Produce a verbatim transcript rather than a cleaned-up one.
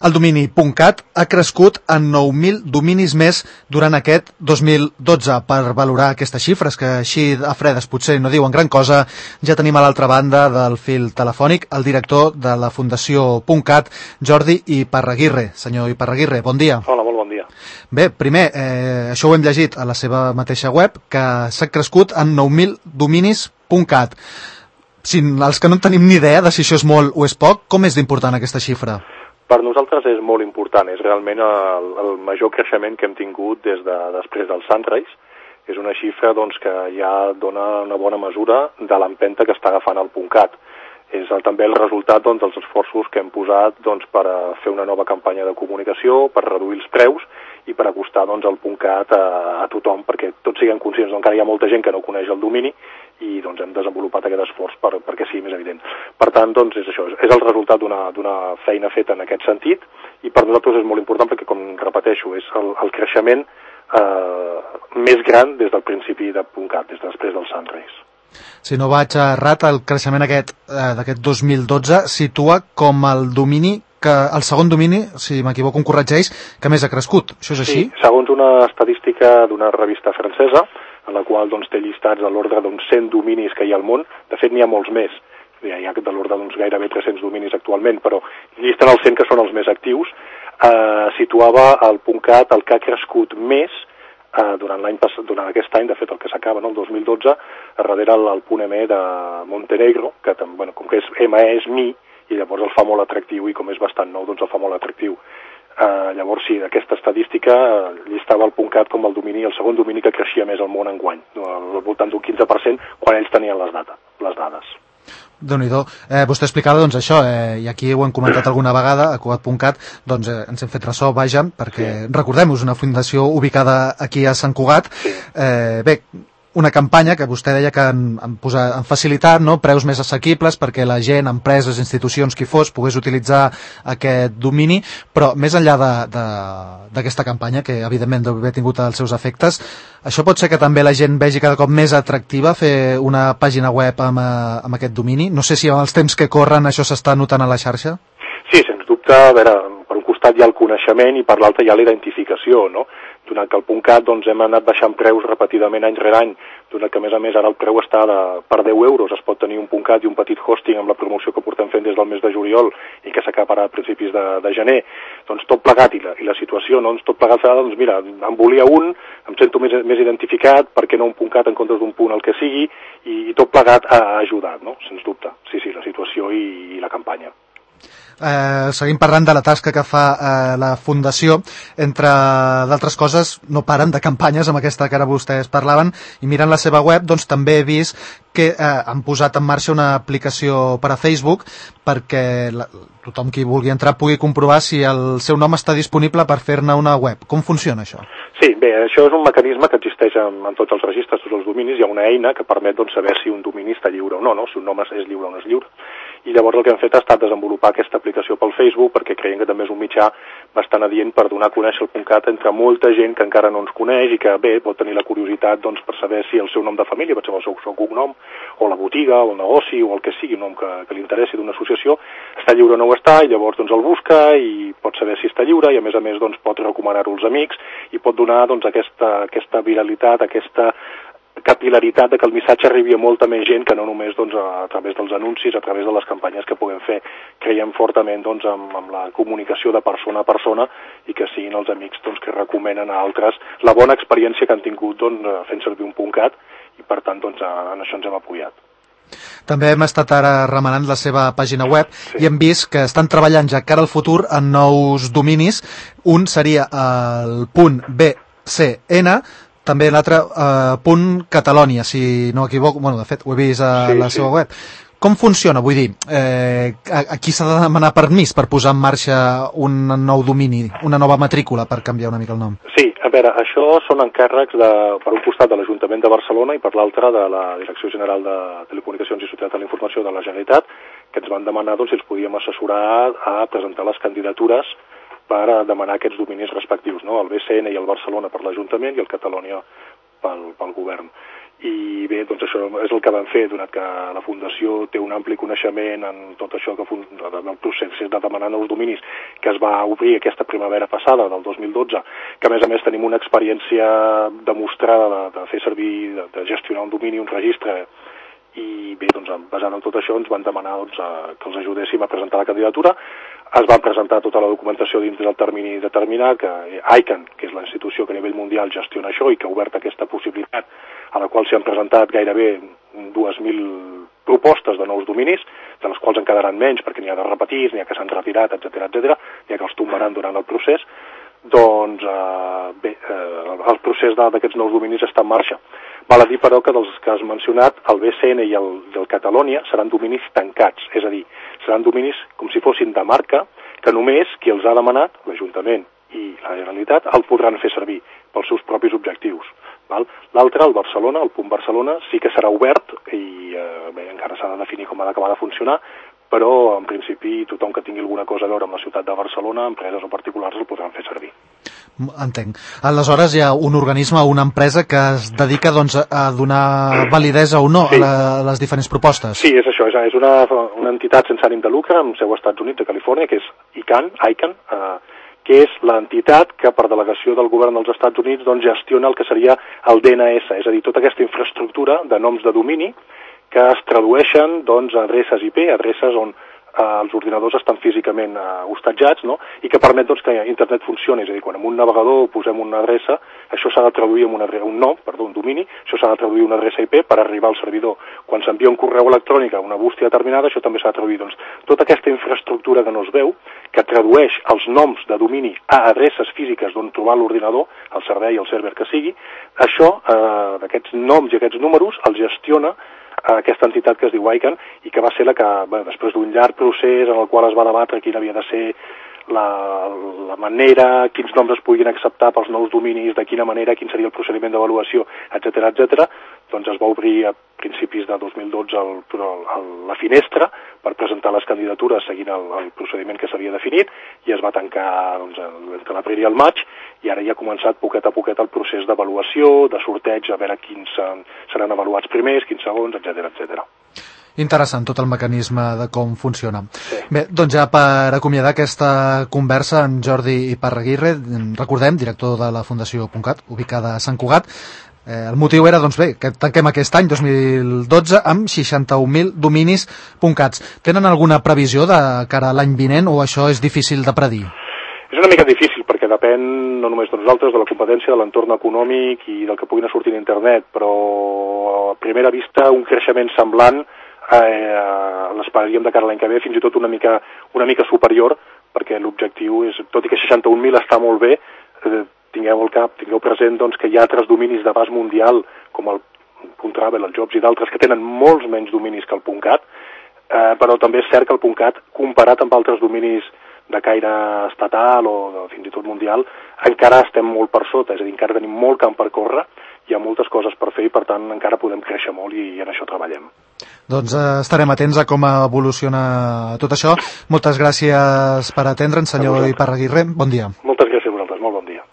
El domini .cat ha crescut en nou mil dominis més durant aquest dos mil dotze. Per valorar aquestes xifres, que així a fredes potser no diuen gran cosa, ja tenim a l'altra banda del fil telefònic el director de la Fundació .cat, Jordi Iparraguirre. Senyor Iparraguirre, bon dia. Hola, molt bon dia. Bé, primer, eh, això ho hem llegit a la seva mateixa web, que s'ha crescut en nou mil dominis .cat. Si els que no tenim ni idea de si això és molt o és poc, com és d'important aquesta xifra? Per nosaltres és molt important, és realment el, el major creixement que hem tingut des de després del Sunrise. És una xifra doncs, que ja dona una bona mesura de l'empenta que està agafant el .cat. És el, també el resultat doncs, dels esforços que hem posat doncs, per a fer una nova campanya de comunicació, per reduir els preus i per acostar doncs, el .cat a, a tothom, perquè tots siguem conscients, encara hi ha molta gent que no coneix el domini i doncs, hem desenvolupat aquest esforç per, perquè sigui més evident. Per tant, doncs, és això, és el resultat d'una feina feta en aquest sentit i per nosaltres és molt important perquè, com repeteixo, és el, el creixement eh, més gran des del principi de .cat, des de després del Sunrise. Si no vaig errat, el creixement aquest eh, d'aquest dos mil dotze situa com el domini que el segon domini, si m'equivoco em corregeix, que més ha crescut. Això és així? Sí, segons una estadística d'una revista francesa, en la qual doncs, té llistats a l'ordre d'uns cent dominis que hi ha al món. De fet, n'hi ha molts més. Hi ha de l'ordre d'uns gairebé tres-cents dominis actualment, però llisten els cent que són els més actius. Eh, situava el .cat el que ha crescut més eh, durant l'any passat, durant aquest any, de fet el que s'acaba, no, el dos mil dotze, a darrere el, el .me de Montenegro, que bueno, com que és M E és mi, i llavors el fa molt atractiu, i com és bastant nou, doncs el fa molt atractiu. Uh, llavors, sí, aquesta estadística uh, llistava el .cat com el domini, el segon domini que creixia més al món enguany, al voltant d'un quinze per cent, quan ells tenien les, data, les dades. Déu-n'hi-do. Eh, vostè explicava doncs, això, eh, i aquí ho hem comentat alguna vegada, a Cugat .cat, doncs eh, ens hem fet ressò, vaja, perquè sí. Recordem-ho, és una fundació ubicada aquí a Sant Cugat. Sí. Eh, bé, una campanya que vostè deia que han, han, posat, han facilitat, no? Preus més assequibles perquè la gent, empreses, institucions, qui fos, pogués utilitzar aquest domini, però més enllà d'aquesta campanya, que evidentment deu haver tingut els seus efectes, això pot ser que també la gent vegi cada cop més atractiva fer una pàgina web amb, amb aquest domini? No sé si amb els temps que corren això s'està notant a la xarxa? Sí, sens dubte, a veure, per un costat hi ha el coneixement i per l'altre hi ha la identificació, no? Donat que el .cat doncs, hem anat baixant preus repetidament any rere any, donat que a més a més ara el preu està de, per deu euros, es pot tenir un .cat i un petit hosting amb la promoció que portem fent des del mes de juliol i que s'acabarà a principis de, de gener, doncs tot plegat i la, i la situació, no? Doncs tot plegat serà, doncs mira, em volia un, em sento més, més identificat, per què no un .cat en comptes d'un punt el que sigui, i, i tot plegat ha ajudat, no? Sens dubte, sí, sí, la situació i, i la campanya. Eh, seguim parlant de la tasca que fa eh, la Fundació. Entre d'altres coses, no paren de campanyes amb aquesta que ara vostès parlaven, i mirant la seva web doncs també he vist que eh, han posat en marxa una aplicació per a Facebook perquè la, tothom qui vulgui entrar pugui comprovar si el seu nom està disponible per fer-ne una web. Com funciona això? Sí, bé, això és un mecanisme que existeix en, en tots els registres, tots els dominis. Hi ha una eina que permet doncs, saber si un domini està lliure o no, no, si un nom és lliure o no és lliure. I llavors el que hem fet ha estat desenvolupar aquesta aplicació pel Facebook perquè creiem que també és un mitjà bastant adient per donar a conèixer el .cat entre molta gent que encara no ens coneix i que bé, pot tenir la curiositat doncs, per saber si el seu nom de família, pot ser el seu, seu cognom, o la botiga, o el negoci, o el que sigui, un nom que, que li interessi d'una associació, està lliure o no ho està, i llavors doncs, el busca i pot saber si està lliure, i a més a més doncs, pot recomanar-ho als amics i pot donar doncs, aquesta, aquesta viralitat, aquesta capilaritat de que el missatge arribi a molta més gent que no només doncs, a través dels anuncis, a través de les campanyes que puguem fer. Creiem fortament doncs, amb, amb la comunicació de persona a persona i que siguin els amics doncs, que recomenen a altres la bona experiència que han tingut doncs, fent servir un .cat i per tant doncs, en això ens hem apoyat. També hem estat ara remenant la seva pàgina web sí. I hem vist que estan treballant ja cara al futur en nous dominis. Un seria el .bcn, també l'altre eh, punt Catalònia, si no m'equivoco, bueno, de fet ho he vist a sí, la seva sí. web. Com funciona? Vull dir, eh, aquí s'ha de demanar permís per posar en marxa un nou domini, una nova matrícula per canviar una mica el nom? Sí, a veure, això són encàrrecs de, per un costat de l'Ajuntament de Barcelona i per l'altre de la Direcció General de Telecomunicacions i Societat de la Informació de la Generalitat, que ens van demanar doncs, si els podíem assessorar a presentar les candidatures per demanar aquests dominis respectius, no? El B C N i el Barcelona per l'Ajuntament i el Catalònia pel, pel govern. i bé, doncs això és el que vam fer, donat que la Fundació té un ampli coneixement en tot això que del procés de demanar nous dominis que es va obrir aquesta primavera passada, del dos mil dotze, que a més a més tenim una experiència demostrada de, de fer servir, de, de gestionar un domini, un registre, i bé, doncs basant en tot això ens van demanar doncs, que els ajudéssim a presentar la candidatura. Es va presentar tota la documentació dins del termini determinat, que I C A N, que és la institució que a nivell mundial gestiona això i que ha obert aquesta possibilitat, a la qual s'hi han presentat gairebé dues mil propostes de nous dominis, de les quals en quedaran menys perquè n'hi ha de repetits, n'hi ha que s'han retirat, etcètera, etcètera, n'hi ha que els tombaran durant el procés. Doncs eh, bé, eh, el procés d'aquests nous dominis està en marxa. Val a dir, però, que dels que has mencionat, el B C N i el, i el Catalonia seran dominis tancats, és a dir, seran dominis com si fossin de marca, que només qui els ha demanat, l'Ajuntament i la Generalitat, el podran fer servir pels seus propis objectius. L'altre, el Barcelona, el punt Barcelona, sí que serà obert i eh, bé, encara s'ha de definir com ha d'acabar de funcionar, però en principi tothom que tingui alguna cosa a veure amb la ciutat de Barcelona, empreses o particulars, el podran fer servir. Entenc. Aleshores hi ha un organisme o una empresa que es dedica doncs, a donar validesa o no sí. a, la, a les diferents propostes. Sí, és això, és una, una entitat sense ànim de lucre amb seu als Estats Units, a Califòrnia, que és I C A N, I C A N eh, que és l'entitat que per delegació del govern dels Estats Units doncs, gestiona el que seria el D N S, és a dir, tota aquesta infraestructura de noms de domini que es tradueixen doncs, a adreces I P, adreces on eh, els ordinadors estan físicament eh, hostatjats, no? I que permet doncs, que internet funcioni, és a dir, quan en un navegador posem una adreça, això s'ha de traduir en una, un nom, perdó, un domini, això s'ha de traduir una adreça I P per arribar al servidor. Quan s'envia un correu electrònic a una bústia determinada, això també s'ha de traduir. Doncs, tota aquesta infraestructura que no es veu, que tradueix els noms de domini a adreces físiques d'on trobar l'ordinador, el servei, el server que sigui, això, eh, d'aquests noms i aquests números, els gestiona aquesta entitat que es diu I C A N i que va ser la que, bé, després d'un llarg procés en el qual es va debatre quina havia de ser la, la manera, quins noms es puguin acceptar pels nous dominis, de quina manera, quin seria el procediment d'avaluació, etcètera, etcètera, doncs es va obrir a principis de dos mil dotze el, el, la finestra per presentar les candidatures seguint el, el procediment que s'havia definit i es va tancar doncs, entre l'abril i el maig i ara ja ha començat poquet a poquet el procés d'avaluació, de sorteig, a veure quins seran avaluats primers, quins segons, etcètera, etcètera. Interessant tot el mecanisme de com funciona. Sí. Bé, doncs ja per acomiadar aquesta conversa amb Jordi Iparraguirre, recordem, director de la Fundació .cat, ubicada a Sant Cugat. Eh, el motiu era, doncs bé, que tanquem aquest any, dos mil dotze, amb seixanta-un mil dominis .cats. Tenen alguna previsió de cara a l'any vinent o això és difícil de predir? És una mica difícil perquè depèn no només de nosaltres, de la competència, de l'entorn econòmic i del que puguin sortir d'internet, però a primera vista un creixement semblant eh, l'esperaríem de cara a l'any que ve, fins i tot una mica, una mica superior, perquè l'objectiu és, tot i que seixanta-un mil està molt bé, eh, tingueu al cap, tingueu present doncs, que hi ha altres dominis d'abast mundial, com el .travel, el Jobs i d'altres, que tenen molts menys dominis que el .cat, eh, però també és cert que el .cat, comparat amb altres dominis de caire estatal o de, fins i tot mundial, encara estem molt per sota, és a dir, encara tenim molt camp per córrer, hi ha moltes coses per fer i per tant encara podem créixer molt i, i en això treballem. Doncs eh, estarem atents a com evoluciona tot això. Moltes gràcies per atendre'ns, senyor Iparraguirre. Bon dia. Moltes gràcies.